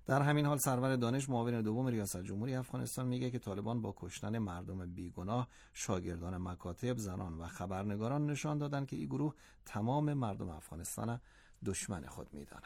در همین حال سرور دانش معاون دوم ریاست جمهوری افغانستان میگه که طالبان با کشتن مردم بیگناه، شاگردان مکاتب، زنان و خبرنگاران نشان دادن که این گروه تمام مردم افغانستان دشمن خود میدانه.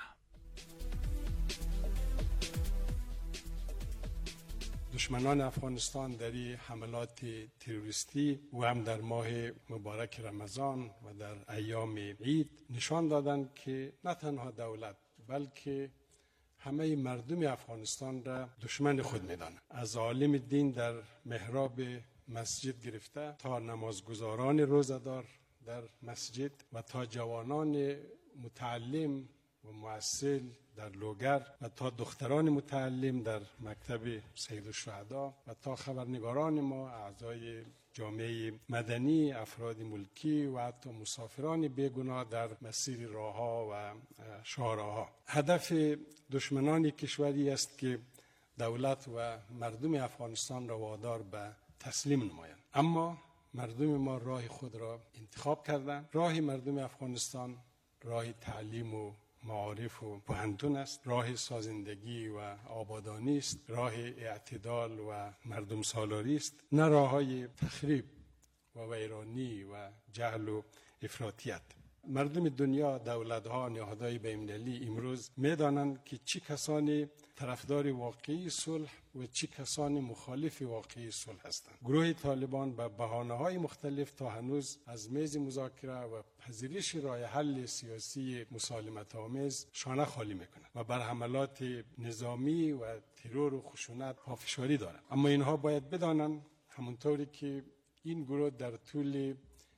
دشمنان افغانستان در حملات تروریستی و هم در ماه مبارک رمضان و در ایام عید نشان دادند که نه تنها دولت بلکه همه مردم افغانستان را دشمن خود می‌دانند. از عالم دین در محراب مسجد گرفته تا نمازگزاران روزه‌دار در مسجد و تا جوانان متعلم و مؤثر در لوگر و تا دختران متعلم در مکتب سید الشهدا و تا خبرنگاران ما، اعضای جامعه مدنی، افراد ملکی و حتی مسافران بیگناه در مسیر راهها و شاهراها. هدف دشمنان کشوری است که دولت و مردم افغانستان را وادار به تسلیم نمایند. اما مردم ما راه خود را انتخاب کردند. راه مردم افغانستان راه تعلیم و معارف و پوهنتون است، راه سازندگی و آبادانی است، راه اعتدال و مردم سالاری است، نه راه‌های تخریب و ویرانی و جهل و افراطیت. مردم دنیا، دولت‌ها، نهادهای بین‌المللی امروز می‌دانند که چه کسانی طرفدار واقعی صلح و چه کسانی مخالف واقعی صلح هستند. گروه طالبان به بهانه‌های مختلف تا هنوز از میز مذاکره و پذیرش راه حل سیاسی مسالمت‌آمیز شانه خالی می‌کنند و بر حملات نظامی و ترور و خشونت پافشاری دارند. اما اینها باید بدانند همونطوری که این گروه در طول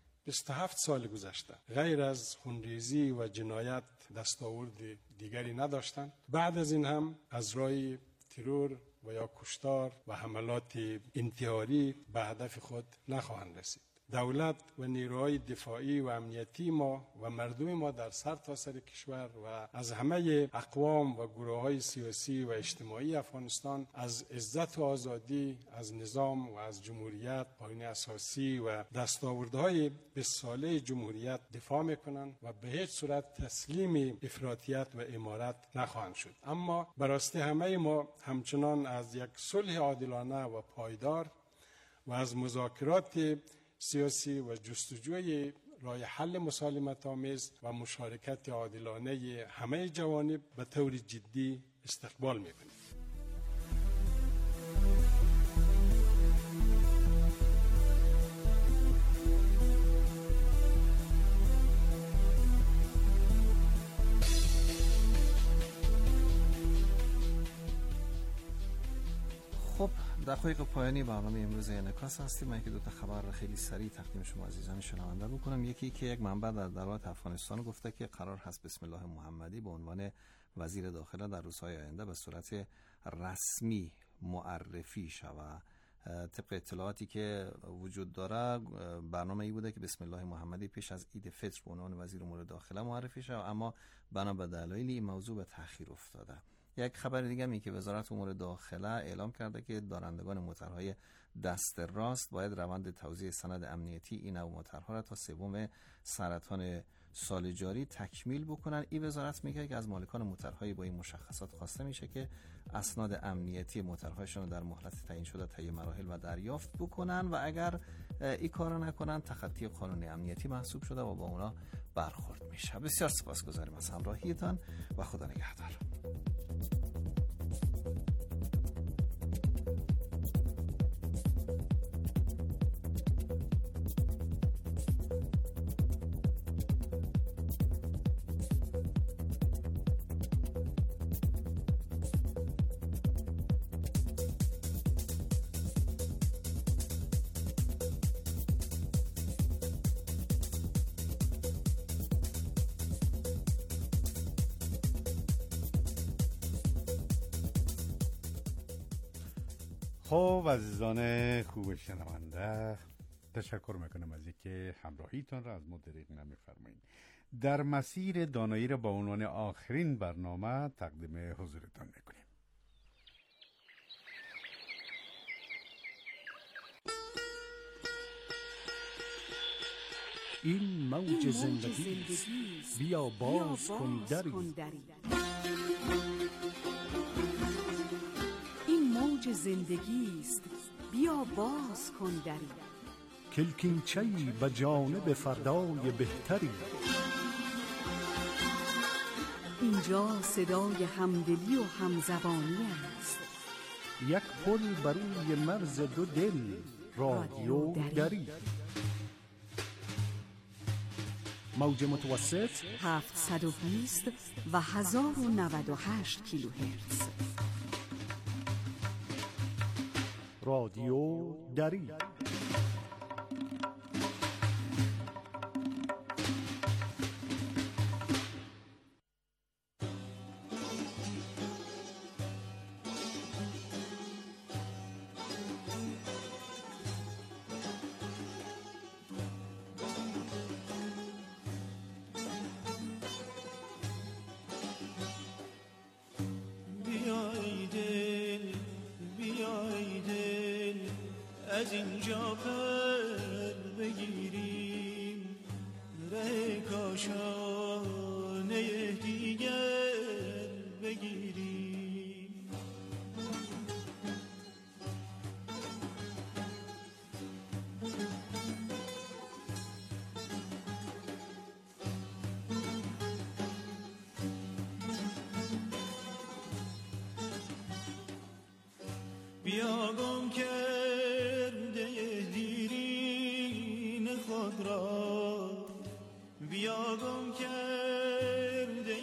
27 سال گذشته غیر از خونریزی و جنایت دستاورد دیگری نداشتند، بعد از این هم از راه ترور و یا کشتار و حملات انتحاری به هدف خود نخواهند رسید. دولت و نیروهای دفاعی و امنیتی ما و مردم ما در سرتاسر کشور و از همه اقوام و گروه‌های سیاسی و اجتماعی افغانستان از عزت و آزادی، از نظام و از جمهوریت، پایه‌های اساسی و دستاوردهای 20 ساله جمهوریت دفاع می‌کنند و به هیچ صورت تسلیم افراطیت و امارت نخواهند شد. اما براسته همه ما همچنان از یک صلح عادلانه و پایدار و از مذاکرات سیاسی و جستجوی راه حل مسالمت‌آمیز و مشارکت عادلانه همه جوانب به طور جدی استقبال می‌کنیم. خب دقایق پایانی برنامه امروز انعکاس هستیم. من که دو تا خبر خیلی سریع تقدیم شما عزیزان شنونده بکنم. یکی که یک منبع در دولت افغانستان گفته که قرار هست بسم الله محمدی به عنوان وزیر داخله در روزهای آینده به صورت رسمی معرفی شود. طبق اطلاعاتی که وجود داره برنامه ای بوده که بسم الله محمدی پیش از عید فطر به عنوان وزیر امور داخله معرفی شود، اما بنا به دلایلی این موضوع به تأخیر افتاده. یک خبر دیگه می که وزارت امور داخله اعلام کرده که دارندگان موترهای دست راست باید روند توزیع سند امنیتی این نوع موترها را تا 3 سرطان سال جاری تکمیل بکنن. این وزارت میگه که از مالکان موترهای با این مشخصات خواسته میشه که اسناد امنیتی موترهایشان را در مهلت تعیین شده طی مراحل و دریافت بکنن و اگر این کارو نکنن تخطی قانون امنیتی محسوب شده و با اونا برخورد میشه. بسیار سپاسگزاریم از همراهیتان و خدا نگهدار. خب عزیزان خوب شنونده، تشکر میکنم از اینکه همراهیتان را از ما دریغ نمیفرمایید. در مسیر دانایی را با عنوان آخرین برنامه تقدیم حضورتان میکنیم. این موج زندگی است، بیا باز کن دری. زندگی است، بیا باز کن دری. کلکینچه‌ای به جانب فردای بهتری. اینجا صدای همدلی و همزبانی است. یک پل بر روی مرز دو دل، رادیو دری. موج متوسط 720 و 1098 کیلوهرتز. رادیو دری. از اینجا پر بگیریم، ره کاشانه دیگر بگیریم. بیا گم کرده دیرین خود را، بیا گم کرده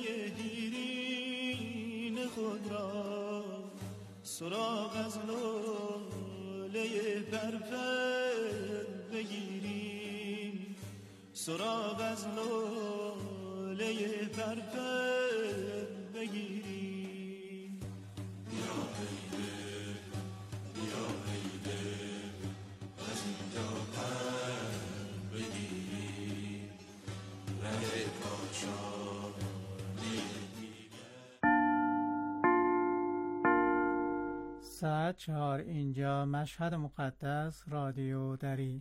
دیرین خود را، سراغ از لاله پرپر بگیریم، سراغ از لاله پرپر بگیریم. ساعت 4 اینجا مشهد مقدس، رادیو دری.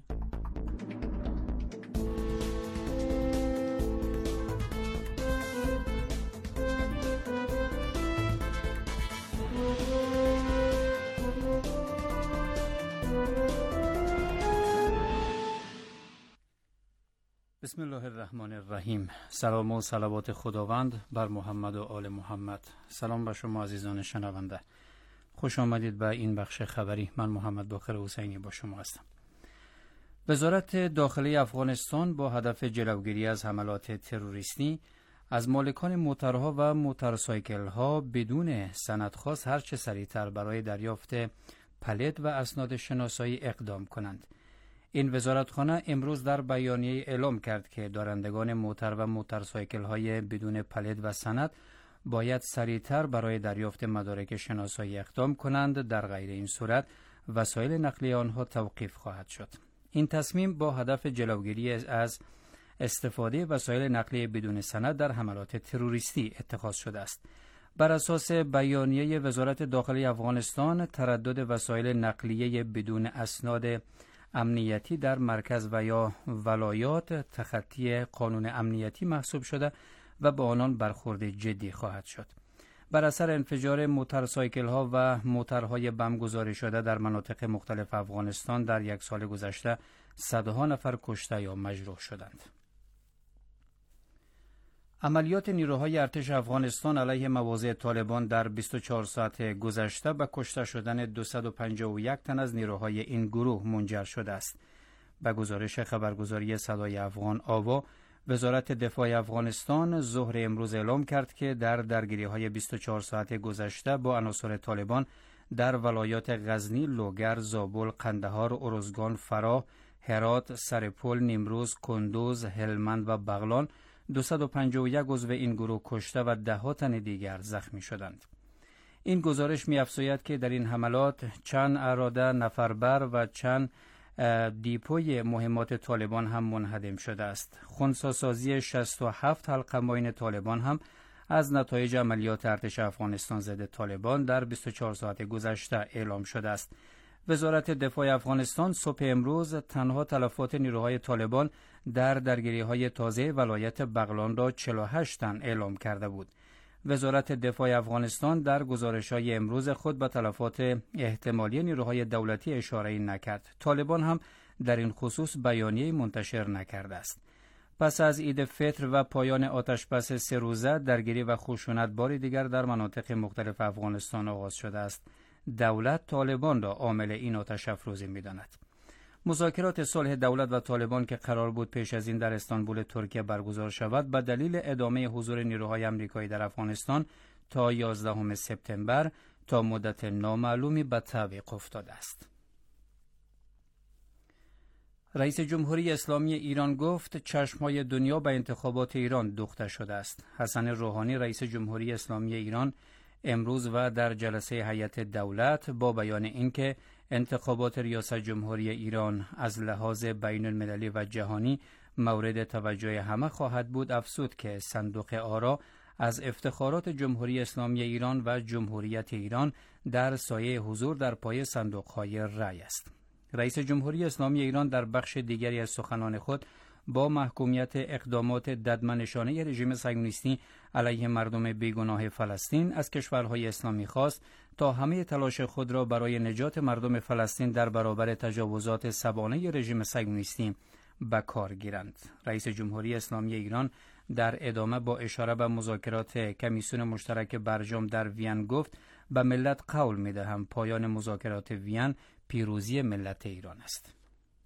بسم الله الرحمن الرحیم. سلام و صلوات خداوند بر محمد و آل محمد. سلام به شما عزیزان شنونده، خوش آمدید به این بخش خبری. من محمد باقر حسینی با شما هستم. وزارت داخلی افغانستان با هدف جلوگیری از حملات تروریستی از مالکان موترها و موتورسایکل‌ها بدون سند خاص هر چه سریعتر برای دریافت پلید و اسناد شناسایی اقدام کنند. این وزارتخانه امروز در بیانیه اعلام کرد که دارندگان موتر و موتورسایکل‌های بدون پلید و سند باید سریعتر برای دریافت مدارک شناسایی اقدام کنند، در غیر این صورت وسایل نقلیه آنها توقیف خواهد شد. این تصمیم با هدف جلوگیری از استفاده وسایل نقلیه بدون سند در حملات تروریستی اتخاذ شده است. بر اساس بیانیه وزارت داخلی افغانستان، تردد وسایل نقلیه بدون اسناد امنیتی در مرکز و یا ولایات تخطی قانون امنیتی محسوب شده و به آنان برخورد جدی خواهد شد. بر اثر انفجار موتورسایکل ها و موترهای بم گذاری شده در مناطق مختلف افغانستان در یک سال گذشته صدها نفر کشته یا مجروح شدند. عملیات نیروهای ارتش افغانستان علیه مواضع طالبان در 24 ساعت گذشته به کشته شدن 251 تن از نیروهای این گروه منجر شده است. به گزارش خبرگزاری صدای افغان آوا، وزارت دفاع افغانستان ظهر امروز اعلام کرد که در درگیری‌های 24 ساعت گذشته با عناصر طالبان در ولایات غزنی، لوگر، زابل، قندهار، ارزگان، فراه، هرات، سرپل، نیمروز، کندوز، هلمند و بغلان 251 عضو این گروه کشته و 10 تن دیگر زخمی شدند. این گزارش می‌افزاید که در این حملات چند اراده نفربر و چند دیپوی مهمات طالبان هم منهدم شده است. خنثی‌سازی 67 حلقه ماین طالبان هم از نتایج عملیات ارتش افغانستان ضد طالبان در 24 ساعت گذشته اعلام شده است. وزارت دفاع افغانستان صبح امروز تنها تلفات نیروهای طالبان در درگیری‌های تازه ولایت بغلان را 48 تن اعلام کرده بود. وزارت دفاع افغانستان در گزارش‌های امروز خود به تلفات احتمالی نیروهای دولتی اشاره‌ای نکرد. طالبان هم در این خصوص بیانیه‌ای منتشر نکرده است. پس از عید فطر و پایان آتشبس 3 روزه، درگیری و خشونت باری دیگر در مناطق مختلف افغانستان آغاز شده است. دولت طالبان را عامل این آتش افروزی می‌داند. مذاکرات صلح دولت و طالبان که قرار بود پیش از این در استانبول ترکیه برگزار شود، به دلیل ادامه حضور نیروهای آمریکایی در افغانستان تا 11 سپتامبر تا مدت نامعلومی به تعویق افتاده است. رئیس جمهوری اسلامی ایران گفت چشم‌های دنیا به انتخابات ایران دوخته شده است. حسن روحانی رئیس جمهوری اسلامی ایران امروز و در جلسه هیئت دولت با بیان اینکه انتخابات ریاست جمهوری ایران از لحاظ بین المللی و جهانی مورد توجه همه خواهد بود، افزود که صندوق آرا از افتخارات جمهوری اسلامی ایران و جمهوریت ایران در سایه حضور در پای صندوق‌های رأی است. رئیس جمهوری اسلامی ایران در بخش دیگری از سخنان خود با محکومیت اقدامات ددمنشانه رژیم صهیونیستی علیه مردم بیگناه فلسطین از کشورهای اسلامی خواست تا همه تلاش خود را برای نجات مردم فلسطین در برابر تجاوزات سبانه رژیم صهیونیستی به کار گیرند. رئیس جمهوری اسلامی ایران در ادامه با اشاره به مذاکرات کمیسیون مشترک برجام در وین گفت: به ملت قول می‌دهم پایان مذاکرات وین پیروزی ملت ایران است.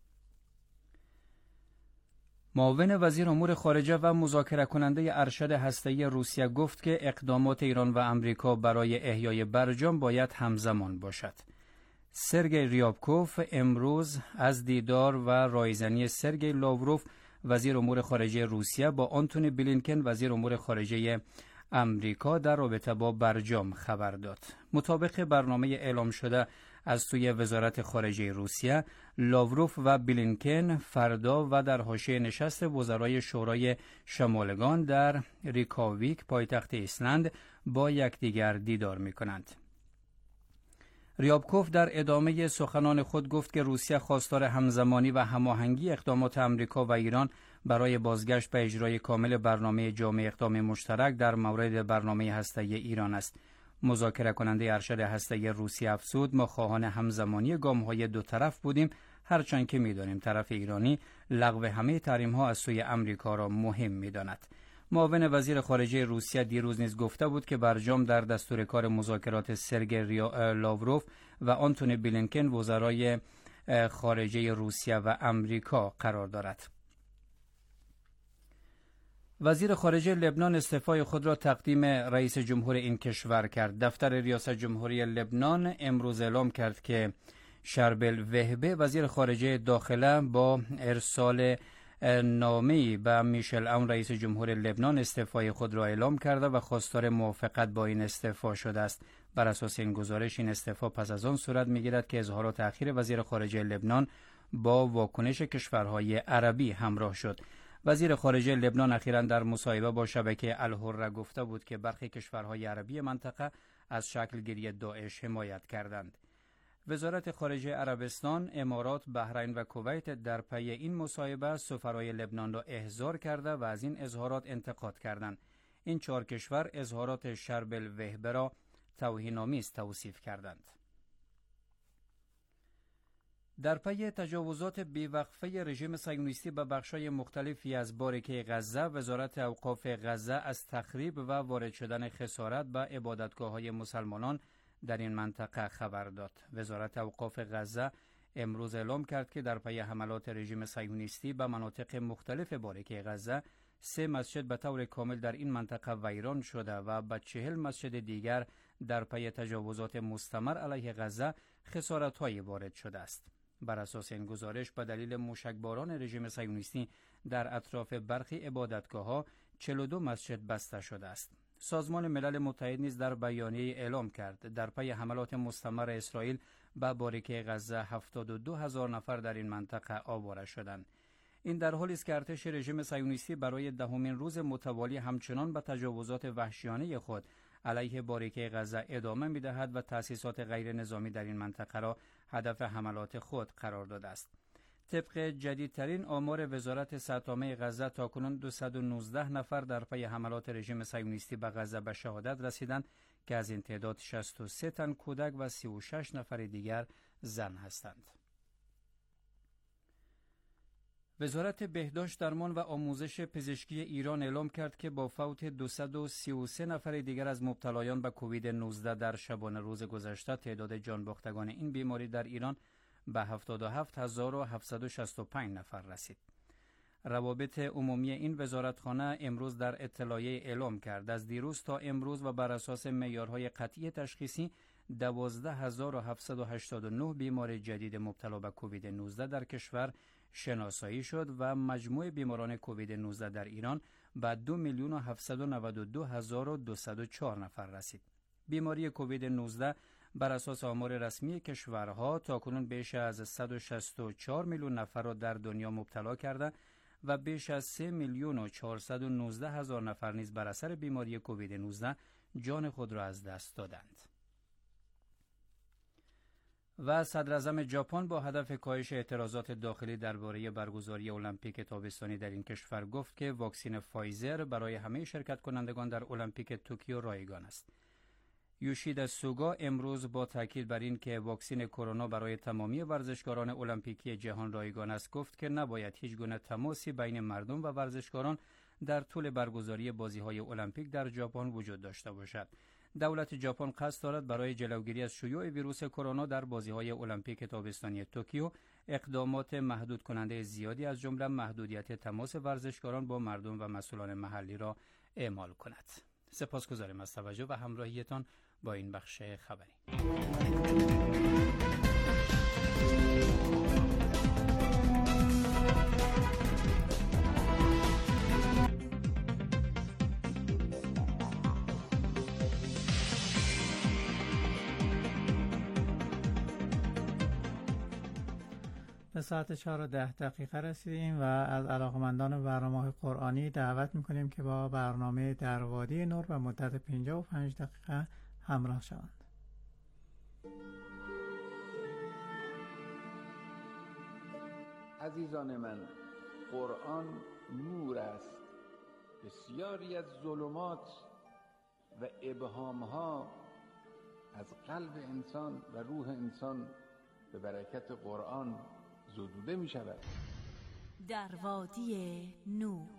معاون وزیر امور خارجه و مذاکره کننده ارشد هسته‌ای روسیه گفت که اقدامات ایران و آمریکا برای احیای برجام باید همزمان باشد. سرگئی ریابکوف امروز از دیدار و رایزنی سرگئی لاوروف وزیر امور خارجه روسیه با آنتونی بلینکن وزیر امور خارجه امریکا در رابطه با برجام خبر داد. مطابق برنامه اعلام شده از سوی وزارت خارجه روسیه، لاوروف و بلینکن فردا و در حاشیه نشست وزرای شورای شمالگان در ریکاویک پایتخت ایسلند با یکدیگر دیدار می‌کنند. ریابکوف در ادامه سخنان خود گفت که روسیه خواستار همزمانی و هماهنگی اقدامات آمریکا و ایران برای بازگشت به اجرای کامل برنامه جامع اقدام مشترک در مورد برنامه هسته‌ای ایران است. مذاکره کننده ارشد هسته‌ای روسیه افزود: ما خواهان همزمانی گام‌های دو طرف بودیم، هرچند که می‌دانیم طرف ایرانی لغو همه تحریم‌ها از سوی آمریکا را مهم می‌داند. معاون وزیر خارجه روسیه دیروز نیز گفته بود که برجام در دستور کار مذاکرات سرگئی لاوروف و آنتونی بلینکن وزرای خارجه روسیه و آمریکا قرار دارد. وزیر خارجه لبنان استعفای خود را تقدیم رئیس جمهور این کشور کرد. دفتر ریاست جمهوری لبنان امروز اعلام کرد که شربل وهبه وزیر خارجه داخله با ارسال نامه‌ای به میشل اون رئیس جمهور لبنان استعفای خود را اعلام کرده و خواستار موافقت با این استعفا شده است. بر اساس این گزارش این استعفا پس از آن صورت می‌گیرد که اظهارات اخیر وزیر خارجه لبنان با واکنش کشورهای عربی همراه شد. وزیر خارجه لبنان اخیراً در مصاحبه با شبکه الحره گفته بود که برخی کشورهای عربی منطقه از شکلگیری داعش حمایت کردند. وزارت خارجه عربستان، امارات، بحرین و کویت در پی این مصاحبه سفرای لبنان را احضار کرده و از این اظهارات انتقاد کردند. این 4 کشور اظهارات شربل وهبه را توهین‌آمیز توصیف کردند. در پی تجاوزات بیوقفه رژیم صهیونیستی به بخش‌های مختلفی از باریکه غزه، وزارت اوقاف غزه از تخریب و وارد شدن خسارت به عبادتگاه‌های مسلمانان در این منطقه خبر داد. وزارت اوقاف غزه امروز اعلام کرد که در پی حملات رژیم صهیونیستی به مناطق مختلف باریکه غزه 3 مسجد به طور کامل در این منطقه ویران شده و به 40 مسجد دیگر در پی تجاوزات مستمر علیه غزه خسارت‌های وارد شده است. بر اساس این گزارش به دلیل موشکباران رژیم صهیونیستی در اطراف برخی عبادتگاه‌ها 42 مسجد بسته شده است. سازمان ملل متحد نیز در بیانیه اعلام کرد در پی حملات مستمر اسرائیل به باریکه غزه 72,000 نفر در این منطقه آواره شدند. این در حالی است که ارتش رژیم صهیونیستی برای 10مین روز متوالی همچنان به تجاوزات وحشیانه خود علیه باریکه غزه ادامه می‌دهد و تأسیسات غیر نظامی در این منطقه را هدف حملات خود قرار داده است. طبق جدیدترین آمار وزارت صحت عامه غزه تاکنون 219 نفر در پی حملات رژیم صهیونیستی به غزه به شهادت رسیدند که از این تعداد 63 تن کودک و 36 نفر دیگر زن هستند. وزارت بهداشت، درمان و آموزش پزشکی ایران اعلام کرد که با فوت 233 نفر دیگر از مبتلایان به کووید 19 در شبانه روز گذشته تعداد جانباختگان این بیماری در ایران به 77765 نفر رسید. روابط عمومی این وزارتخانه امروز در اطلاعیه اعلام کرد از دیروز تا امروز و بر اساس معیارهای قطعی تشخیصی 12789 بیمار جدید مبتلا به کووید 19 در کشور شناسایی شد و مجموع بیماران کووید 19 در ایران به 2,792,204 نفر رسید. بیماری کووید 19 بر اساس آمار رسمی کشورها تاکنون بیش از 164 میلیون نفر را در دنیا مبتلا کرده و بیش از 3,419,000 نفر نیز بر اثر بیماری کووید 19 جان خود را از دست دادند. و صدر اعظم ژاپن با هدف کاهش اعتراضات داخلی درباره برگزاری المپیک تابستانی در این کشور گفت که واکسن فایزر برای همه شرکت کنندگان در المپیک توکیو رایگان است. یوشیدا سوگا امروز با تاکید بر این که واکسن کرونا برای تمامی ورزشکاران المپیکی جهان رایگان است گفت که نباید هیچ گونه تماسی بین مردم و ورزشکاران در طول برگزاری بازی‌های المپیک در ژاپن وجود داشته باشد. دولت ژاپن قصد دارد برای جلوگیری از شیوع ویروس کرونا در بازی‌های المپیک تابستانی توکیو اقدامات محدود کننده زیادی از جمله محدودیت تماس ورزشکاران با مردم و مسئولان محلی را اعمال کند. سپاسگزارم از توجه و همراهیتان با این بخش خبری. به ساعت 4:10 رسیدیم و از علاقمندان برنامه قرآنی دعوت میکنیم که با برنامه در وادی نور به مدت 55 دقیقه همراه شوند. عزیزان من، قرآن نور است. بسیاری از ظلمات و ابهامها از قلب انسان و روح انسان به برکت قرآن زدوده می شود. در وادی نور.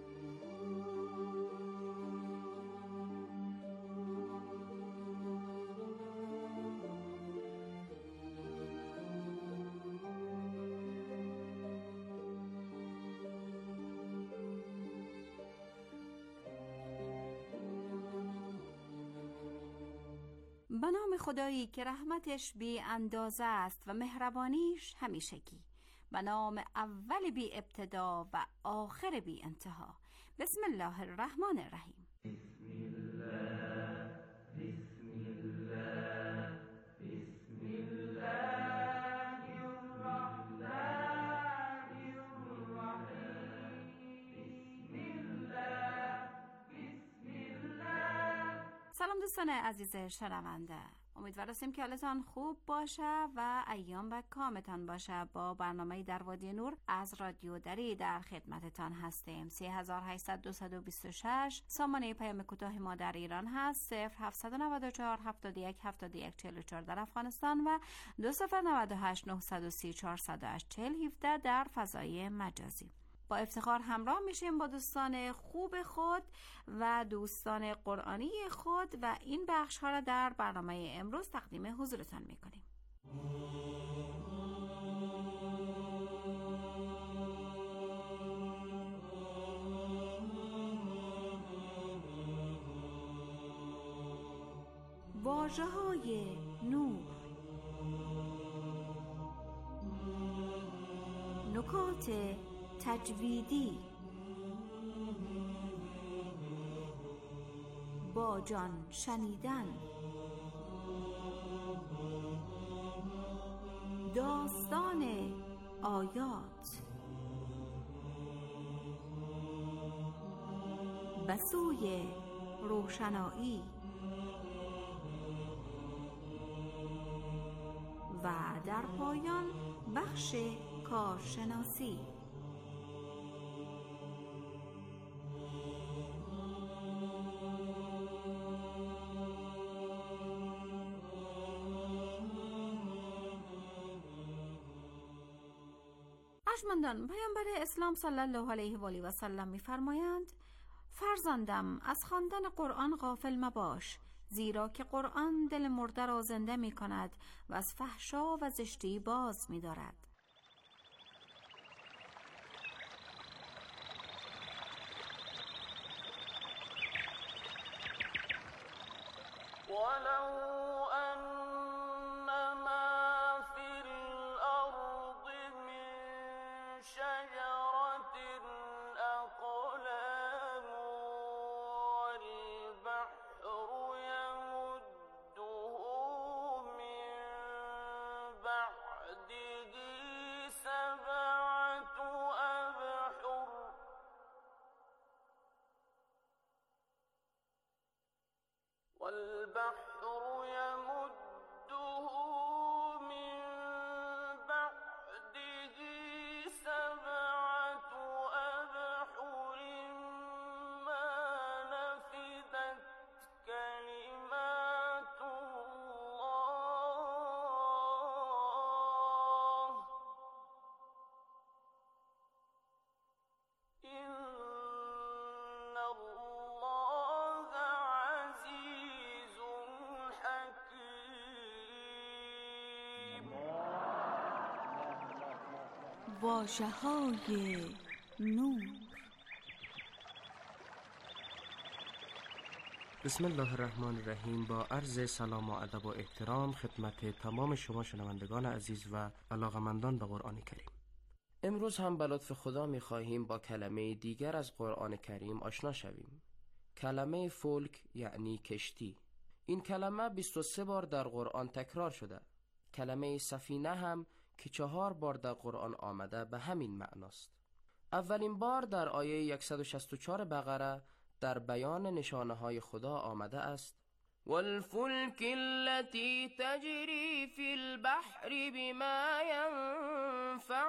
به نام خدایی که رحمتش بی اندازه است و مهربانیش همیشگی. به نام اول بی ابتدا و آخر بی انتها. بسم الله الرحمن الرحیم. بسم الله، بسم الله، بسم الله الرحمن الرحیم. بسم الله، بسم الله. سلام دوستان عزیز شنونده، امیدوار هستیم که حالتان خوب باشه و ایام و کامتان باشه. با برنامه در وادی نور از رادیو دری در خدمتتان هستیم. 3800 سامانه پیام کوتاه ما در ایران هست 0794 71 71 44 در افغانستان و 2098 930 408 40 17 در فضای مجازی. با افتخار همراه میشیم با دوستان خوب خود و دوستان قرآنی خود و این بخش ها را در برنامه امروز تقدیم حضورتان میکنیم. واژه های نور، نکات تجویدی، با جان شنیدن، داستان آیات، به سوی روشنایی و در پایان بخش کارشناسی. ارجمندان، پیامبر اسلام صلی الله علیه و آله و سلم می‌فرمایند: فرزندم، از خواندن قرآن غافل مباش، زیرا که قرآن دل مرده را زنده می‌کند و از فحشا و زشتی باز می‌دارد. واژه‌های نور. بسم الله الرحمن الرحیم. با عرض سلام و ادب و احترام خدمت تمام شما شنوندگان عزیز و علاقمندان به قرآن کریم. امروز هم به لطف خدا می‌خواهیم با کلمه دیگر از قرآن کریم آشنا شویم. کلمه فلک یعنی کشتی. این کلمه 23 بار در قرآن تکرار شده. کلمه سفینه هم که 4 بار در قرآن آمده به همین معناست. اولین بار در آیه 164 بقره در بیان نشانه های خدا آمده است: والفلك التي تجري في البحر بما ينفع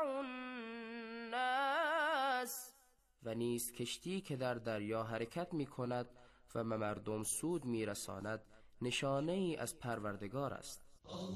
الناس، و نیز کشتی که در دریا حرکت می کند و به مردم سود می رساند نشانه ای از پروردگار است.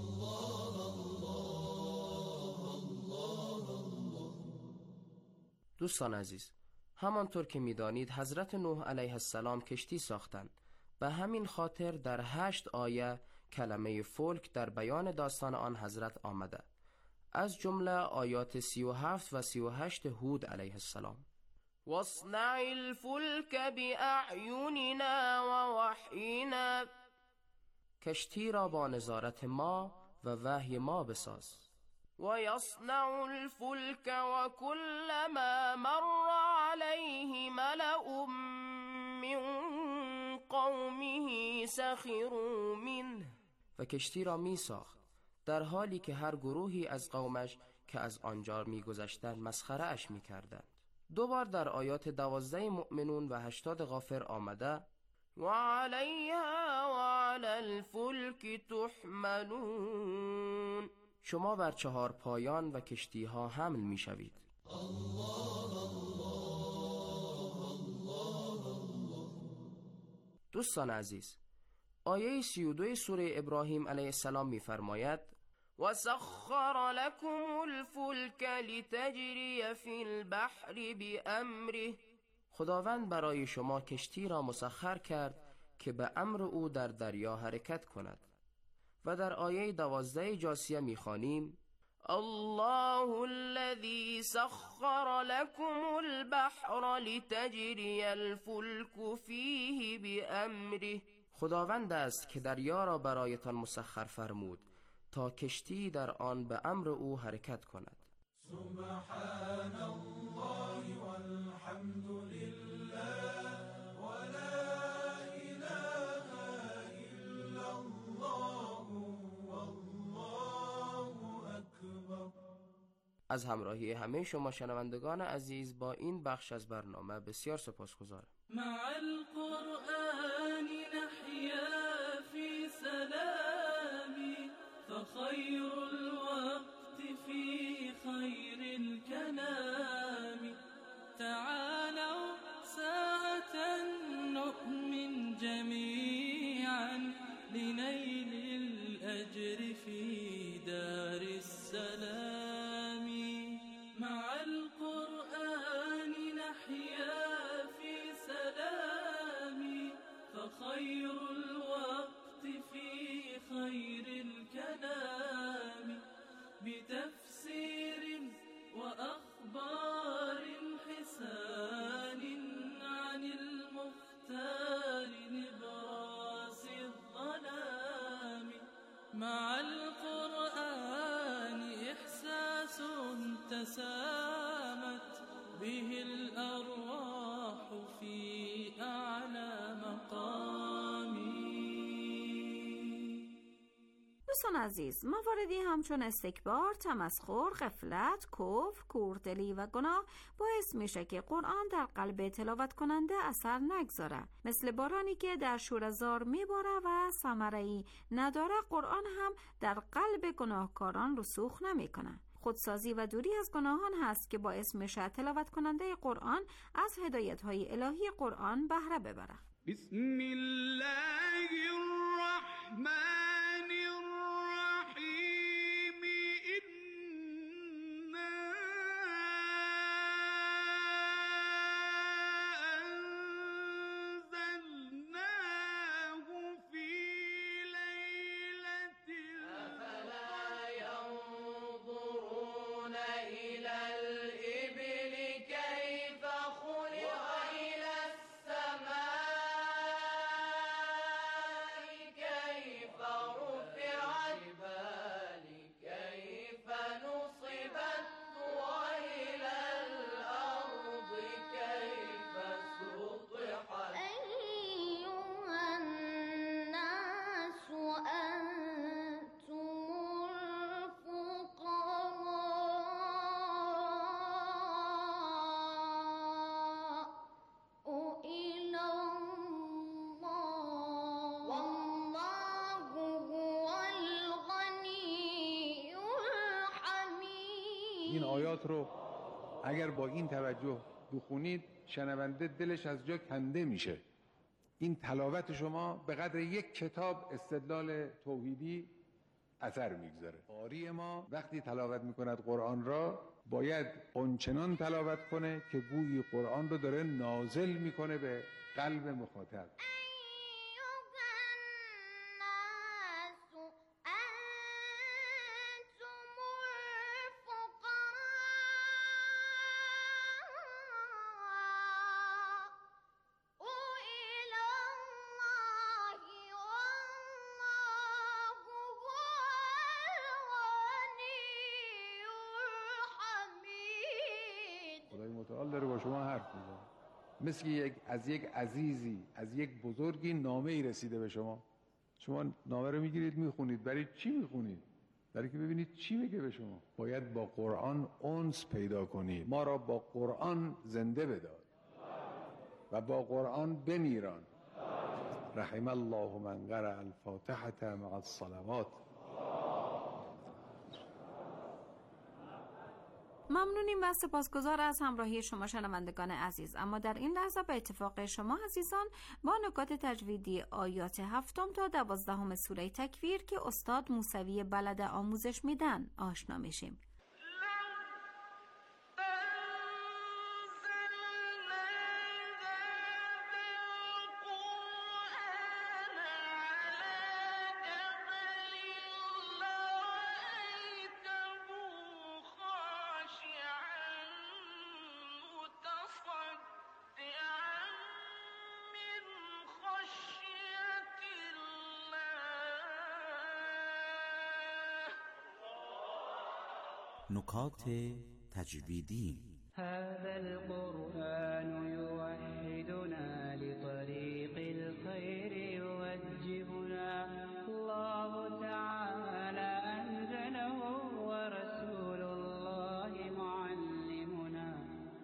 دوستان عزیز، همانطور که می‌دانید حضرت نوح علیه السلام کشتی ساختند. به همین خاطر در 8 آیه کلمه فلک در بیان داستان آن حضرت آمده، از جمله آیات 37 و 38 هود علیه السلام. واصنع الفلک بأعیننا و وحینا، کشتی را با نظارت ما و وحی ما بساز. ويصنع الفلك وكلما مر عليه ملأ من قومه سخروا منه، و کشتی را می ساخت در حالی که هر گروهی از قومش که از آنجا می گذشتند مسخره اش می کردند. 2 بار در آیات 12 مؤمنون و 80 غافر آمده: وعليها وعلى الفلك تحملون، شما بر 4 پایان و کشتی ها حمل می شوید. دوستان عزیز، آیه 32 سوره ابراهیم علیه السلام می فرماید: و سخر لكم الفلك لتجری فی البحر بأمره، خداوند برای شما کشتی را مسخر کرد که به امر او در دریا حرکت کند. و در آیه 12 جاثیه می‌خوانیم: الله الذي سخر لكم البحر لتجري الفلك فيه بأمره، خداوند است که دریا را برایتان مسخر فرمود تا کشتی در آن به امر او حرکت کند. سبحان الله والحمد لله ولا اله الا الله والله اکبر. از همراهی همه شما شنوندگان عزیز با این بخش از برنامه بسیار سپاسگزارم. مع القرآن نحيا في سلام فخير الوقت في خير مع القرآن إحساس تسامت به الأرواح في أعلى مقامی. دوستان عزیز، مواردی همچون استکبار، تمسخر، غفلت، کفر، کوردلی و گناه باعث میشه که قرآن در قلب تلاوت کننده اثر نگذاره. مثل بارانی که در شوره‌زار میباره و ثمره‌ای نداره، قرآن هم در قلب گناهکاران رسوخ نمیکنه. خودسازی و دوری از گناهان هست که باعث میشه تلاوت کننده قرآن از هدایت‌های الهی قرآن بهره ببره. بسم الله الرحمن این آیات رو اگر با این توجه بخونید شنونده دلش از جا کنده میشه. این تلاوت شما به قدر یک کتاب استدلال توحیدی اثر میگذاره. قاری ما وقتی تلاوت میکند قرآن را باید اونچنان تلاوت کنه که گویی قرآن رو داره نازل میکنه به قلب مخاطب. خدای متعال داره با شما حرف میزنه، مثل از یک عزیزی، از یک بزرگی نامه ای رسیده به شما. شما نامه رو میگیرید میخونید. برای چی میخونید؟ برای که ببینید چی میگه به شما. باید با قرآن انس پیدا کنید. ما را با قرآن زنده بدار و با قرآن بمیران. رحم الله من قرأ الفاتحة مع الصلوات. ممنونیم و سپاسگزار از همراهی شما شنوندگان عزیز. اما در این لحظه به اتفاق شما عزیزان با نکات تجویدی آیات 7 تا 12 سوره تکویر که استاد موسوی بلد آموزش میدن آشنا میشیم. نکات تجویدی. هذا القرآن يوحدنا لطريق الخير يوجهنا الله تعالى أنزله ورسول الله معلمنا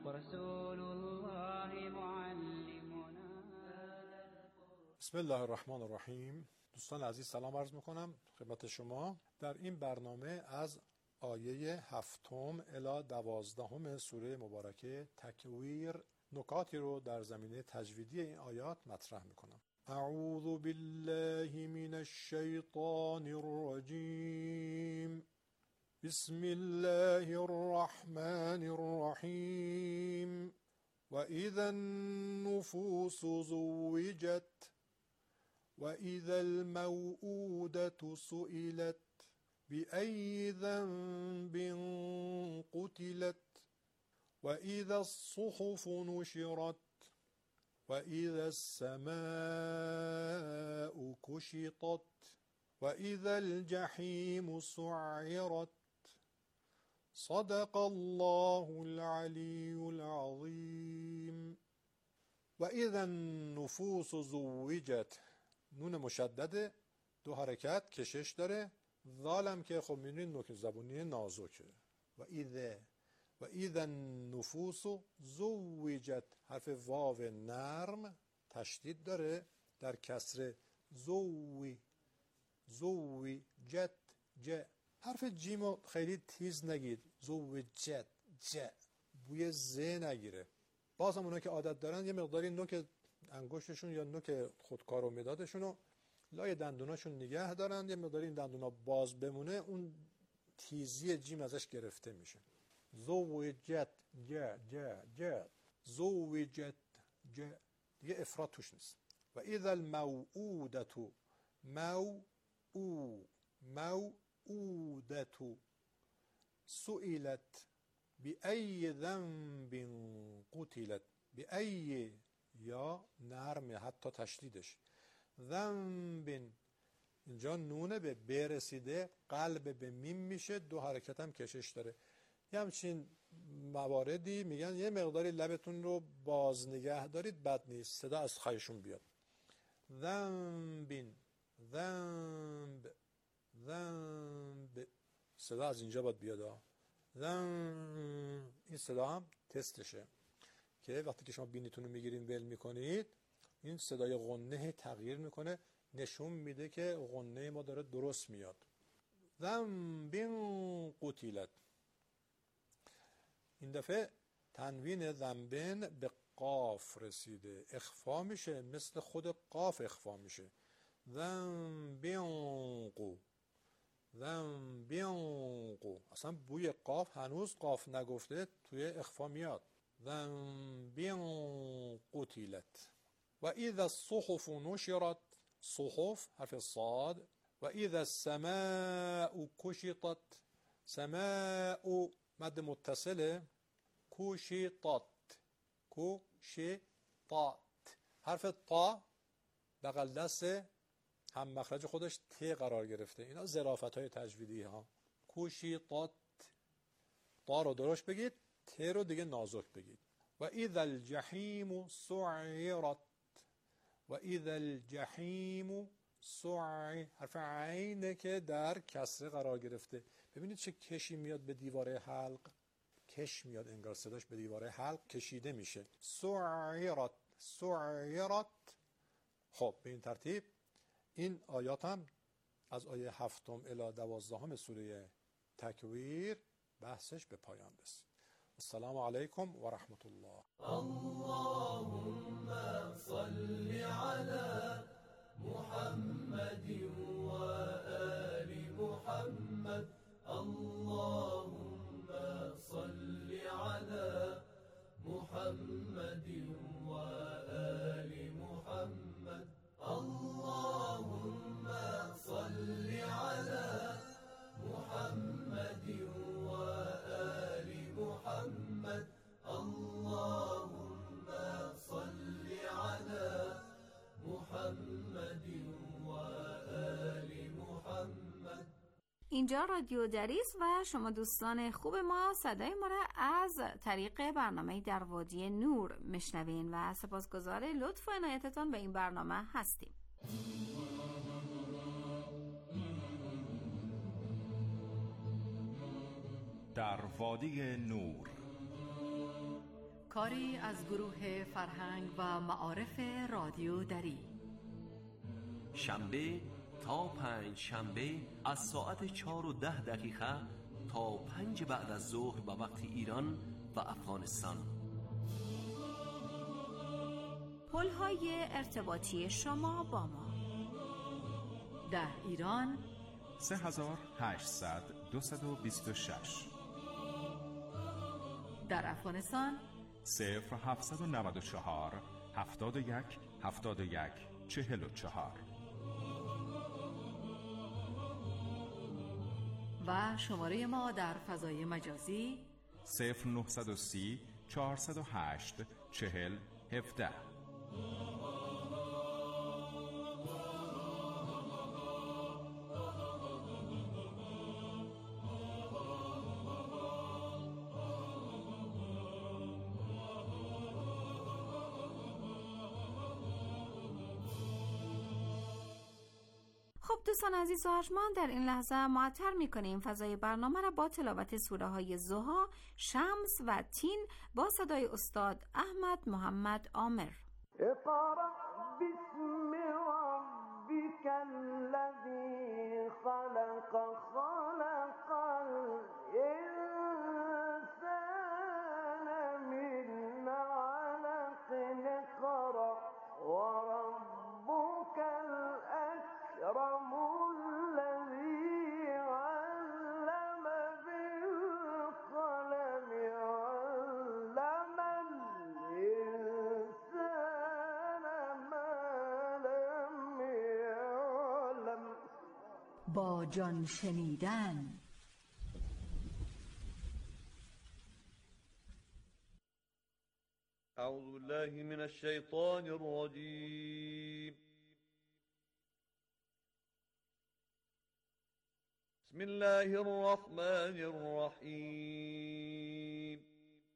بسم الله الرحمن الرحیم. دوستان عزیز سلام عرض میکنم خدمت شما. در این برنامه از آیه 7 الی 12 سوره مبارکه تکویر نکاتی رو در زمینه تجویدی این آیات مطرح میکنم. اعوذ بالله من الشیطان الرجیم. بسم الله الرحمن الرحیم. وإذا النفوس زوجت وإذا الموءودة سئلت بأي ذنب قتلت وإذا الصحف نشرت وإذا السماء كشطت و اذا الجحیم سعرت صدق الله العلی العظیم. و اذا النفوس زوجت، نون مشدده، دو حرکت کشش داره، ذالم که خب میدونید نوک زبونی نازکه. و اذا النفوس زوجت، حرف واو نرم تشدید داره در کسر زوجت ج. حرف جیمو خیلی تیز نگید، زوجت ج، بوی ز نگیره. باز هم اونا که عادت دارن یه مقداری نوک انگشتشون یا نوک خودکار و مدادشون رو لای دندوناشون نگه دارن، یه مقداری این دندونا باز بمونه، اون تیزی جیم ازش گرفته میشه. زوجت ج ج ج، زوجت ج، دیگه افراد توش نیست. و اذا الموعودة موعودة سئلت بأي ذنب قتلت. بأي یا نرمه حتی تشدیدش، ذنب اینجا نونه به ب رسیده، قلب به میم میشه، دو حرکت هم کشش داره. یه همچین مواردی میگن یه مقداری لبتون رو باز نگه دارید، بد نیست، صدا از خیشون بیاد. ذنب ذنب، صدا از اینجا باید بیاد. این صدا هم تستشه که وقتی که شما بینیتون رو میگیرین ول میکنید، این صدای غنه تغییر میکنه، نشون میده که غنه ما داره درست میاد. ذنب قتلت. این دفعه تنوین ذنبن به قاف رسیده، اخفا میشه، مثل خود قاف اخفا میشه. ذنبقو ذنبقو، اصلا بوی قاف هنوز قاف نگفته توی اخفا میاد. ذنب قتلت. و اذا الصحف نشرت، صحف حرف صاد. و اذا السماء کشطت، سماء مد متصله، کشطت کشطت، حرف طا بغل دست هم مخرج خودش ت قرار گرفته. اینا ظرافت های تجویدی ها. کشطت، طا رو درست بگید، ت رو دیگه نازک بگید. و اذا الجحیم سعرت. و اذا الجحیم سعرت، حرف عینه که در کسره قرار گرفته. ببینید چه کشی میاد به دیواره حلق، کش میاد، انگار صداش به دیواره حلق کشیده میشه. سعرت سعرت. خب به این ترتیب این آیات هم از آیه 7 الی 12 سوره تکویر بحثش به پایان رسید. السلام علیکم و رحمت الله. اللهم صل علی محمد و آل محمد. اللهم صل علی محمد و آل محمد. اللهم صل علی محمد و آل محمد. اللهم صل علی محمد و آل محمد. اینجا رادیو دریس و شما دوستان خوب ما صدای ما را از طریق برنامه در وادی نور میشنوین و سپاسگزار لطف و عنایتتان به این برنامه هستیم. در وادی نور، کاری از گروه فرهنگ و معارف رادیو دری. شنبه تا 5 شنبه از ساعت 4:10 تا 5 بعد از ظهر به وقت ایران و افغانستان. پل‌های ارتباطی شما با ما: در ایران 3800 226، در افغانستان 0794 71 71 44 و شماره ما در فضای مجازی 0930 408 40 17. خب دوستان عزیز و ارجمند، در این لحظه معطر میکنیم فضای برنامه را با تلاوت سوره های ضحی، شمس و تین با صدای استاد احمد محمد عامر. اقرأ باسم ربك الذي خلق خلق الإنسان من علق اقرأ وربك الأكرم الذي علم بالقلم علم الإنسان ما لم يعلم. با جان شنیدن. أعوذ بالله من الشيطان الرجيم. بسم الله الرحمن الرحيم.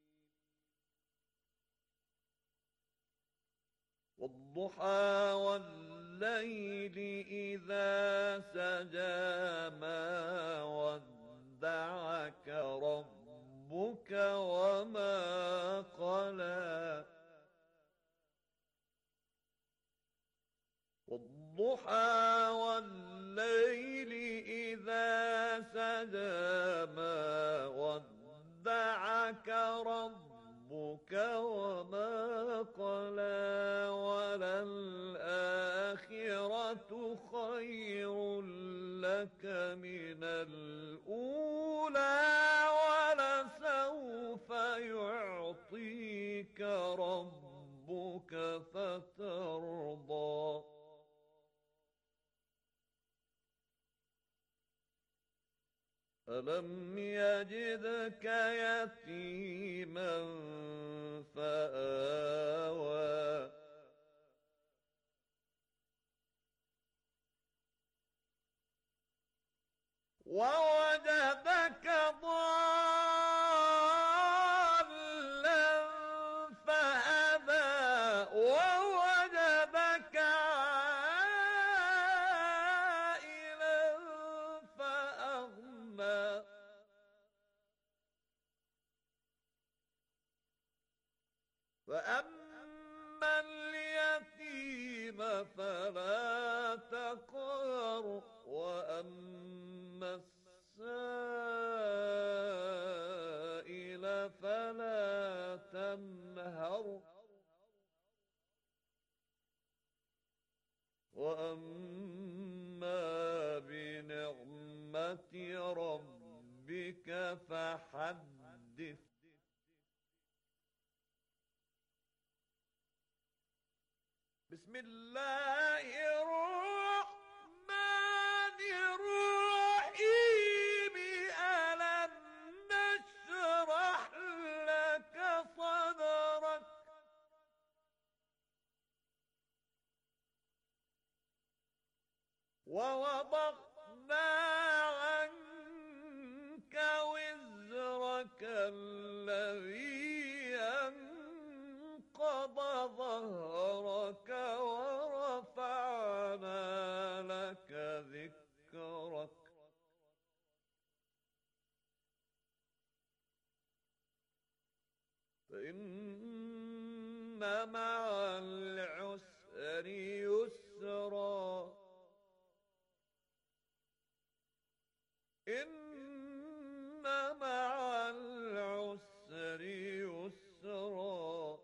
والضحى والليل إذا سجى ما ودعك ربك وما قلى. والضحى والليل إذا سجى ما ودعك ربك وما قلى. وللآخرة خير لك من الأولى ولسوف يعطيك ربك فترضى. ألم يجدك يتيما فآوى. ووجدك ضالا فهدى. ووجدك عائلا فأغنى. فأما اليتيم فلا تقهر. وأما السائل فلا تنهر. وأما بنعمة ربك فحدث. بسم الله الرحمن الرحيم. ألم نشرح لك صدرك ووضعنا عنك وزرك الذي أنقض ظهرك ورفعنا لك ذكرك. فإن مع العسر يسرا. إن مع العسر يسرا.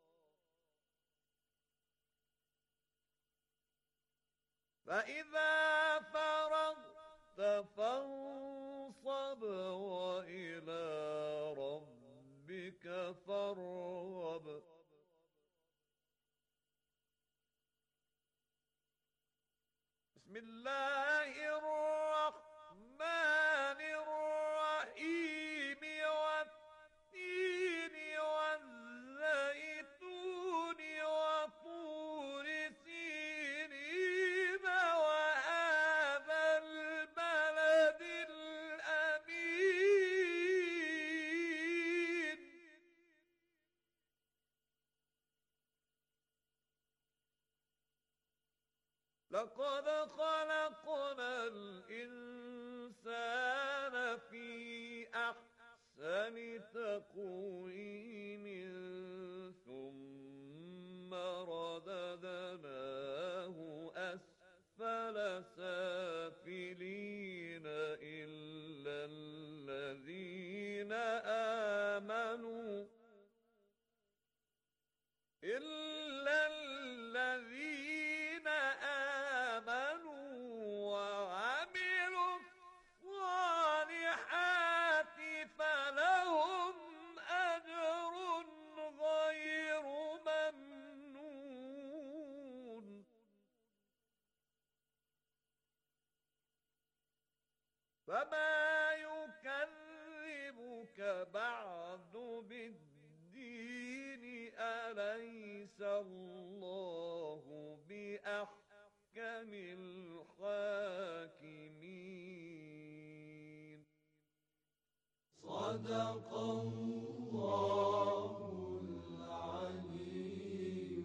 فإذا فرغت فانصب وإلى ربك فارغب. بسم الله الرحمن فما يكذبك بعد بالدين أليس الله بأحكم الحاكمين صدق الله العلي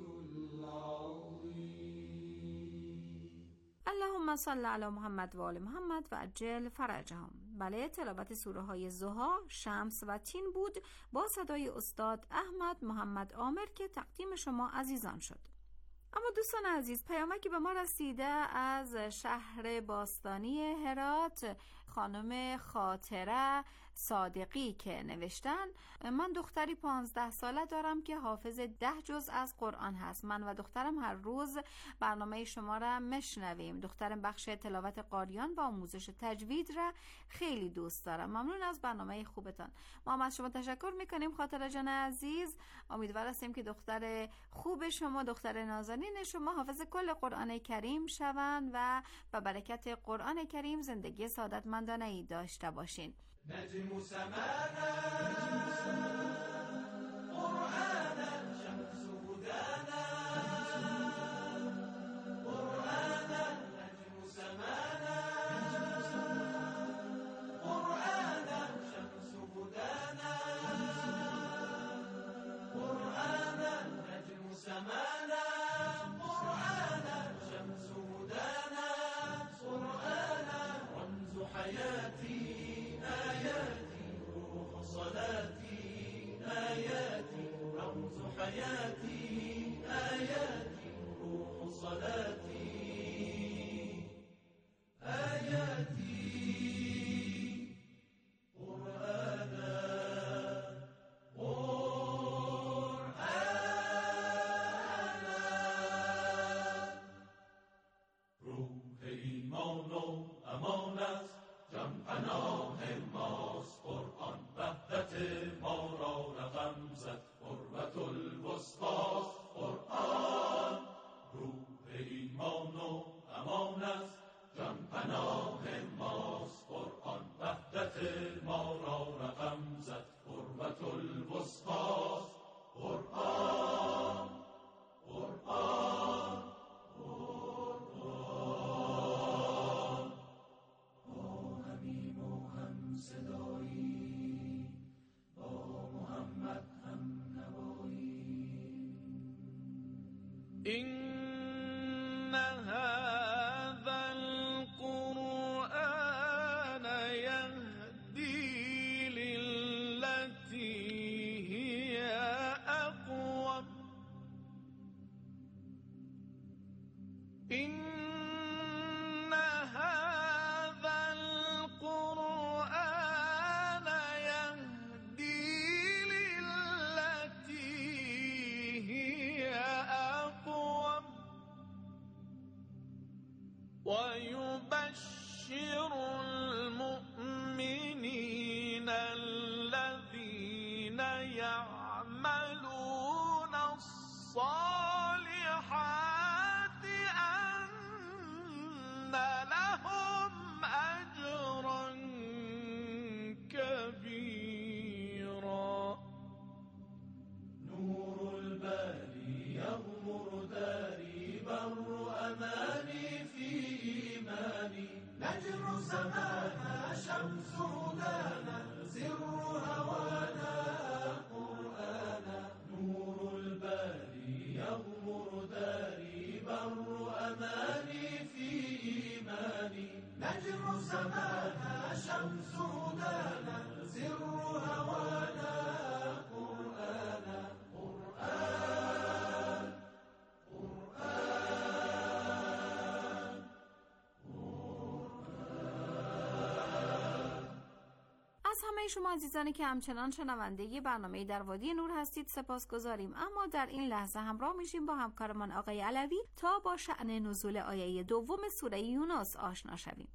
العظيم. اللهم صل علی محمد و آل محمد و عجل فرجهم. بله، تلاوت سوره های ضحی، شمس و تین بود با صدای استاد احمد محمد عامر که تقدیم شما عزیزان شد. اما دوستان عزیز، پیامکی به ما رسیده از شهر باستانی هرات، خانم خاطره صادقی که نوشتن: من دختری 15 ساله دارم که حافظ 10 جز از قرآن هست. من و دخترم هر روز برنامه شما را میشنویم. دخترم بخش تلاوت قاریان و آموزش تجوید را خیلی دوست دارم. ممنون از برنامه خوبتان. ما از شما تشکر میکنیم خاطره جان عزیز. امیدوار هستیم که دختر خوب شما، دختر نازنین شما حافظ کل قرآن کریم شوند و به برکت قرآن کریم زندگی سعادتمندانه ای داشته باشین. نجم سمانا قرآنا شمس هدانا قرآنا نجم سمانا قرآنا شمس هدانا قرآنا نجم سمانا قرآنا شمس هدانا قرآنا رمز حياتي آياتي روح صلاتي آياتي رمز حياتي آياتي روح صلاتي آياتي قرآنا قرآنا روح ایمان و امان است جان پناه ماست قرآن وحدت ما را رقم زد قربت الوسطاست قرآن روح ایمان و امان است جان پناه ماست قرآن وحدت ما را رقم زد قربت الوسطاست قرآن قرآن قرآن با همیم و هم صدایی با محمد هم نوایی إن هذا القرآن يهدي للتي هي أقوم إن هذا القرآن يهدي للتي هي أقوم ويبشر المؤمنين الذين يعملون الصالحات أن لهم أجرا كبيرا نور الباري يغمر داري بر أماني في إيماني نجم سمانا شمس هدانا سر هوانا قرآنا نور الباري يغمر داري بر أماني في إيماني نجم سمانا شمس هدانا سر هوانا قرآنا قرآن قرآن از همه شما عزیزانی که همچنان شنونده برنامه در وادی نور هستید سپاسگزاریم. اما در این لحظه همراه میشیم با همکارمان آقای علوی تا با شأن نزول آیه دوم سوره یونس آشنا شویم.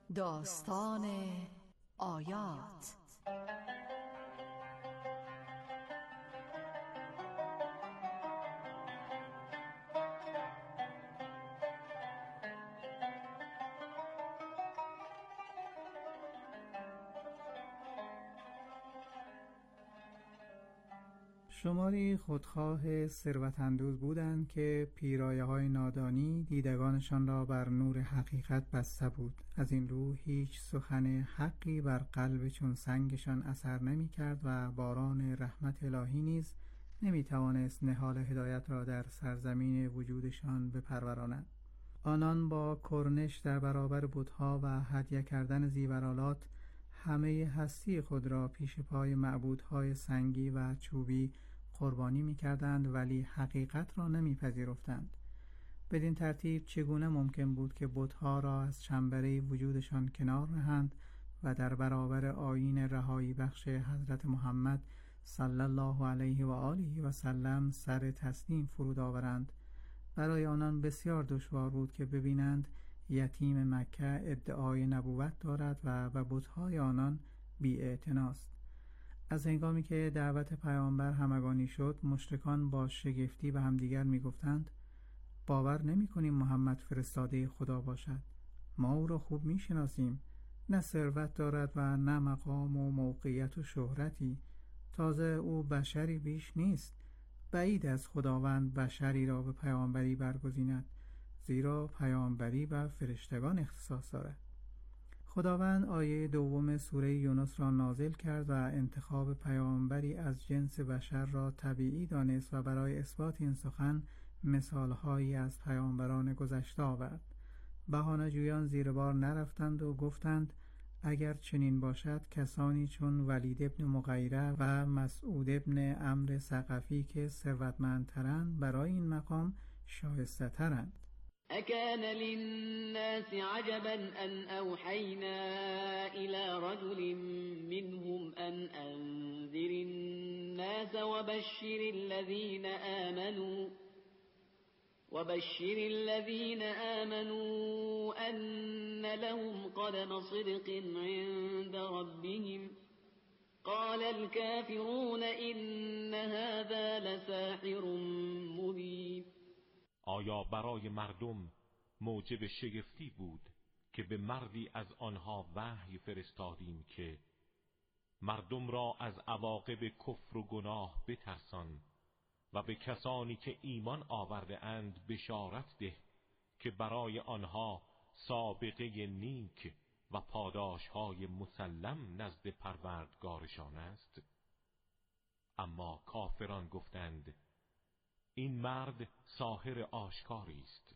داستان آیات. شماری خودخواه ثروت‌اندوز بودند که پیرایه‌های نادانی دیدگانشان را بر نور حقیقت بسته بود. از این رو هیچ سخن حقی بر قلب چون سنگشان اثر نمی‌کرد و باران رحمت الهی نیز نمی‌توانست نهال هدایت را در سرزمین وجودشان بپروراند. آنان با کرنش در برابر بت‌ها و هدیه کردن زیورآلات همه هستی خود را پیش پای معبودهای سنگی و چوبی قربانی می‌کردند، ولی حقیقت را نمی‌پذیرفتند. بدین ترتیب چگونه ممکن بود که بت‌ها را از چنبره وجودشان کنار نهند و در برابر آیین رهایی بخش حضرت محمد صلی الله علیه و آله و سلم سر تسلیم فرود آورند؟ برای آنان بسیار دشوار بود که ببینند یتیم مکه ادعای نبوت دارد و به بت‌های آنان بی‌اعتناست. از هنگامی که دعوت پیامبر همگانی شد، مشرکان با شگفتی به همدیگر می‌گفتند: باور نمی‌کنیم محمد فرستاده خدا باشد. ما او را خوب می‌شناسیم. نه ثروت دارد و نه مقام و موقعیت و شهرتی. تازه او بشری بیش نیست. بعید از خداوند بشری را به پیامبری برگزیند، زیرا پیامبری به فرشتگان اختصاص دارد. خداوند آیه 2 سوره یونس را نازل کرد و انتخاب پیامبری از جنس بشر را طبیعی دانست و برای اثبات این سخن مثالهایی از پیامبران گذشته آورد. بهانه‌جویان زیر بار نرفتند و گفتند اگر چنین باشد کسانی چون ولید ابن مغیره و مسعود ابن عمرو ثقفی که ثروتمندترند برای این مقام شایسته ترند. أكان للناس عجبا أن أوحينا إلى رجل منهم أن أنذر الناس وبشر الذين آمنوا أن لهم قدم صدق عند ربهم قال الكافرون إن هذا لساحر مبين. آیا برای مردم موجب شگفتی بود که به مردی از آنها وحی فرستادیم که مردم را از عواقب کفر و گناه بترسان و به کسانی که ایمان آورده اند بشارت ده که برای آنها سابقه نیک و پاداشهای مسلم نزد پروردگارشان است؟ اما کافران گفتند این مرد ساحر آشکاری است.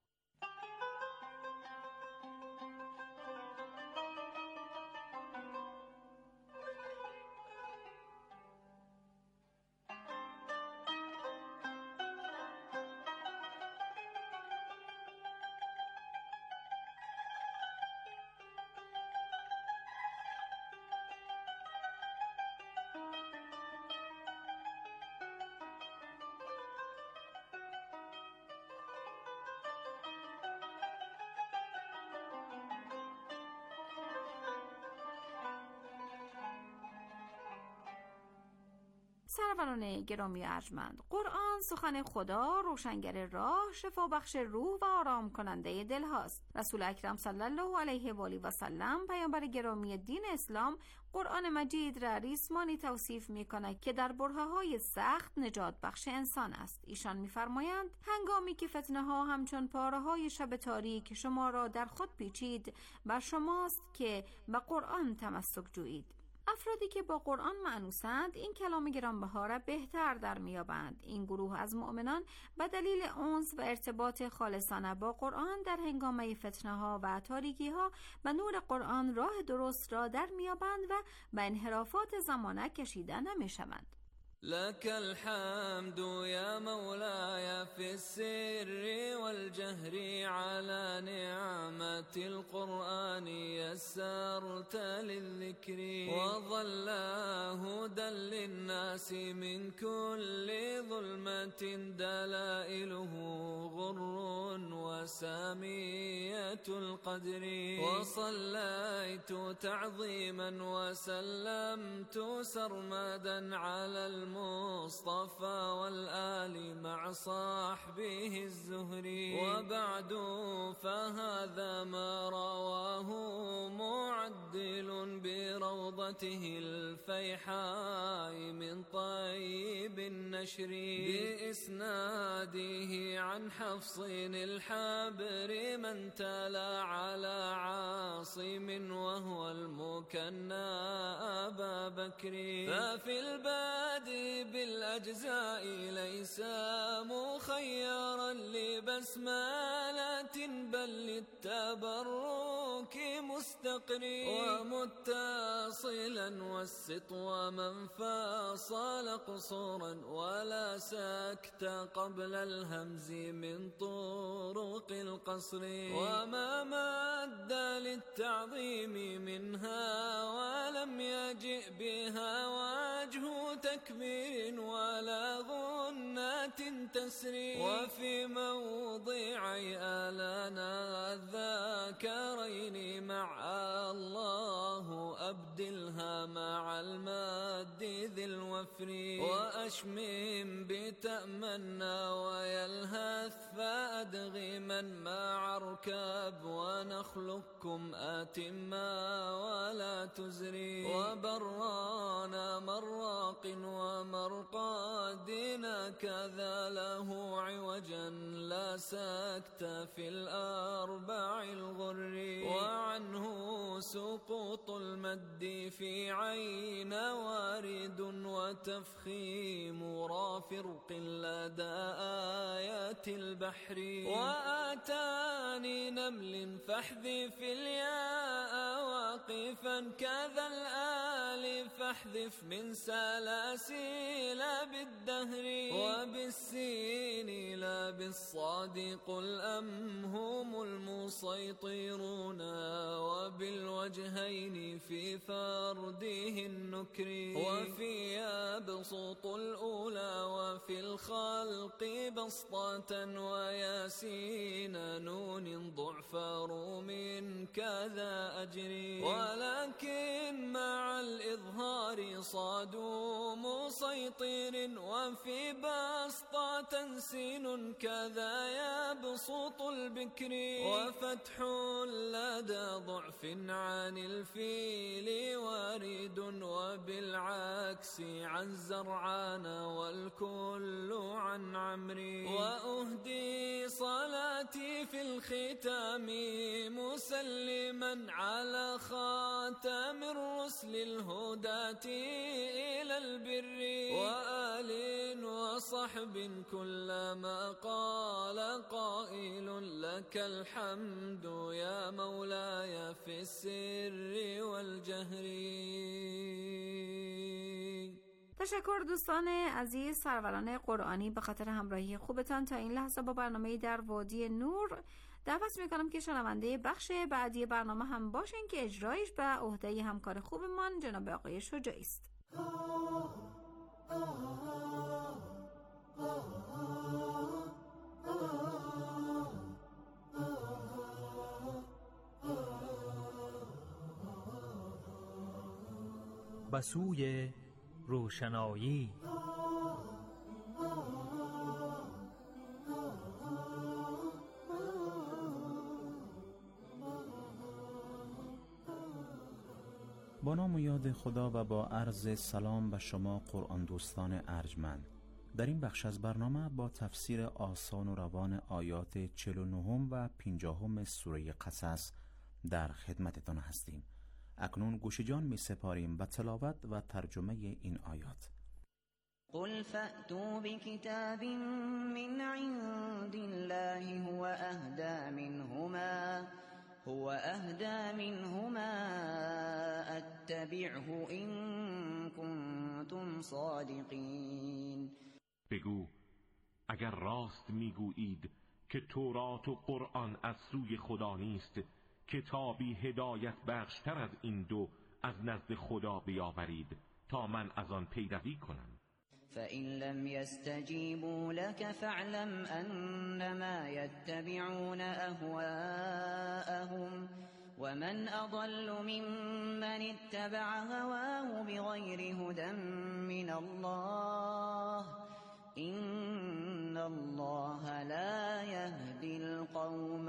سروران گرامی ارجمند، قرآن سخن خدا، روشنگر راه، شفا بخش روح و آرام کننده دل هاست. رسول اکرم صلی الله علیه و آله و سلم، پیامبر گرامی دین اسلام، قرآن مجید را ریسمانی توصیف می کند که در برهه‌های سخت نجات بخش انسان است. ایشان می‌فرمایند هنگامی که فتنه ها همچون پاره‌های شب تاریک شما را در خود پیچید، بر شماست که به قرآن تمسک جویید. افرادی که با قرآن مانوسند این کلام گرانبها را بهتر در میابند. این گروه از مؤمنان به دلیل انس و ارتباط خالصانه با قرآن در هنگامه فتنه ها و تاریکی ها به نور قرآن راه درست را در میابند و به انحرافات زمانه کشیده نمیشوند. لك الحمد يا مولاي في السر والجهر على نعمة القرآن يسرت للذكر وظل هدى للناس من كل ظلمة دلائله غر وسامية القدر وصليت تعظيما وسلمت سرمدا على المصطفى والآل مع صاحبه الزهري وبعد فهذا ما رواه معدل بروضته الفيحاء من طيب النشر بإسناده عن حفص الحبر من تلا على عاصم وهو المكنى أبا بكر ففي البادئ بالأجزاء ليس مخيرا لبسمالة بل للتبرك مستقري ومتصلا والسطو من فاصل قصورا ولا سكت قبل الهمز من طرق القصر وما مد للتعظيم منها ولم يجئ بها وجه تكبير ولا غنات تسري وفي موضعي آلانا الذاكرين مع الله أبدلها مع المد ذي الوفر وأشمم بتأمنا ويلهث فأدغما مع ركاب ونخلقكم أتما ولا تزري وبرانا مراق ومرقادنا كذا له عوجا لا سكت في الأربع الغر وعنه سقوط المد في عين وارد وتفخيم رافرق لدى آيات البحر وآتاني نمل فاحذف الياء واقفا كذا الآل فاحذف من سلاسل بالدهر وبالسين لا بالصاد قل أم هم المسيطرون وبالوجهين في فرده النكر وفي يبسط الأولى وفي الخلق بسطة وياسين نون ضعف روم كذا أجري ولكن مع الإظهار صادوا مسيطر وفي بسطة سين كذا يبسط البكر وفتح لدى ضعف عن الفيل وارد وبالعكس عن زرعان والكل عن عمري وأهدي صلاتي في الختام مسلما على خاتم الرسل الهداة إلى البر وآل وصحب كلما قال قائل لك الحمد يا مولاي في السر والجهر. تشکر دوستان عزیز سروران قرآنی به خاطر همراهی خوبتان. تا این لحظه با برنامه در وادی نور دعوت میکنم که شنونده بخش بعدی برنامه هم باشین که اجرایش به عهده همکار خوبمان جناب آقای شجاعی است. به سوی روشنایی با نام و یاد خدا و با عرض سلام به شما قرآن دوستان ارجمند. در این بخش از برنامه با تفسیر آسان و روان آیات 49 و 50 سوره قصص در خدمتتان هستیم. اکنون گوش جان می سپاریم به تلاوت و ترجمه این آیات. قل فأتوا بكتاب من عند الله هو أهدى منهما أتبعه إن كنتم كنتم صادقين. بگو اگر راست میگویید که تورات و قرآن از سوی خدا نیست، کتابی هدایت بخشتر از این دو از نزد خدا بیاورید تا من از آن پیروی کنم. فإن لم يستجيبوا لك فاعلم أنما يتبعون أهواءهم ومن أضل ممن اتبع هواه بغير هدى من الله إن الله لا يهدي القوم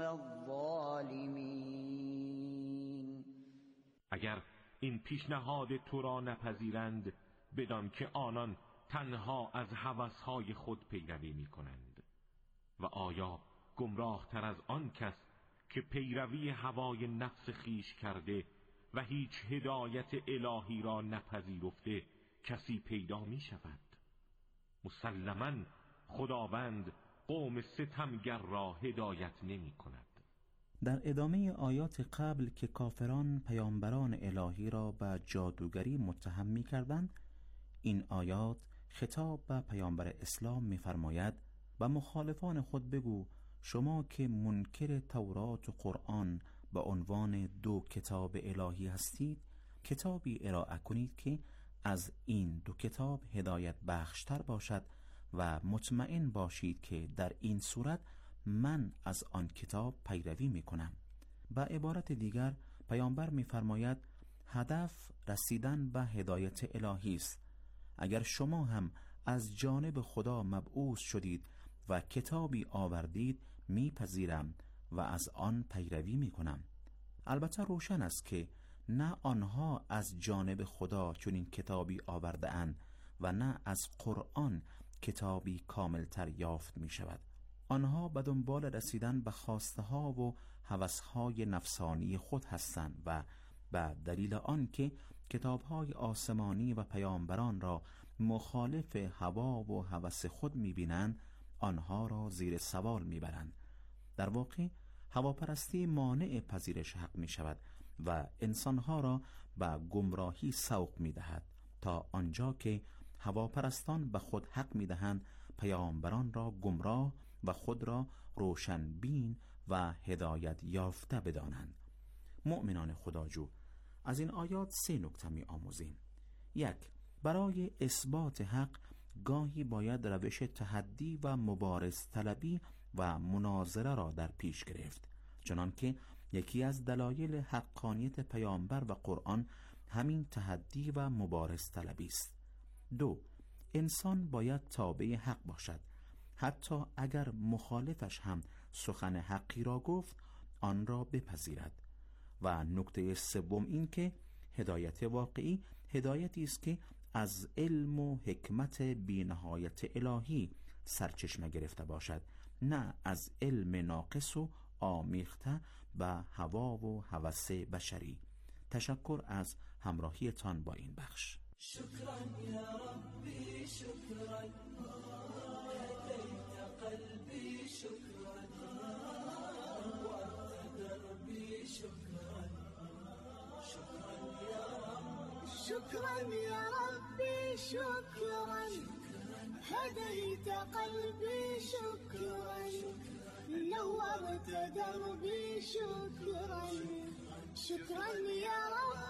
الظالمين. اگر این پیشنهاد تو را نپذیرند، بدان که آنان تنها از هوسهای خود پیروی می کنند. و آیا گمراه تر از آن کس که پیروی هوای نفس خیش کرده و هیچ هدایت الهی را نپذیرفته کسی پیدا می شود؟ مسلماً خداوند قوم ستمگر را هدایت نمی کند. در ادامه آیات قبل که کافران پیامبران الهی را به جادوگری متهم می کردند، این آیات خطاب به پیامبر اسلام می فرماید و مخالفان خود بگو شما که منکر تورات و قرآن به عنوان دو کتاب الهی هستید، کتابی ارائه کنید که از این دو کتاب هدایت بخشتر باشد و مطمئن باشید که در این صورت من از آن کتاب پیروی می کنم. به عبارت دیگر پیامبر می فرماید هدف رسیدن به هدایت الهی است. اگر شما هم از جانب خدا مبعوث شدید و کتابی آوردید میپذیرم و از آن پیروی میکنم. البته روشن است که نه آنها از جانب خدا چنین کتابی آورده اند و نه از قرآن کتابی کاملتر یافت می شود. آنها به دنبال رسیدن به خواسته ها و هوسهای نفسانی خود هستند و به دلیل آن که کتاب‌های آسمانی و پیامبران را مخالف هوا و هوس خود می‌بینند، آنها را زیر سوال می‌برند. در واقع هواپرستی مانع پذیرش حق می‌شود و انسانها را به گمراهی سوق می‌دهد تا آنجا که هواپرستان به خود حق می‌دهند پیامبران را گمراه و خود را روشنبین و هدایت یافته بدانند. مؤمنان خداجو، از این آیات 3 نکته می آموزیم. 1. برای اثبات حق گاهی باید روش تحدی و مبارز طلبی و مناظره را در پیش گرفت، چنانکه یکی از دلایل حقانیت پیامبر و قرآن همین تحدی و مبارز طلبی است. 2. انسان باید تابع حق باشد، حتی اگر مخالفش هم سخن حقی را گفت آن را بپذیرد. و نکته 3 این که هدایت واقعی هدایتی است که از علم و حکمت بی‌نهایت الهی سرچشمه گرفته باشد، نه از علم ناقص و آمیخته به هوا و هوس بشری. تشکر از همراهیتان با این بخش. شكرا يا ربي شكرا هديت قلبي شكرا وأنت دربي شكرا شكرا يا رب شكرا يا ربي شكرا هديت قلبي شكرا نورت دربي شكرا شكرا يا رب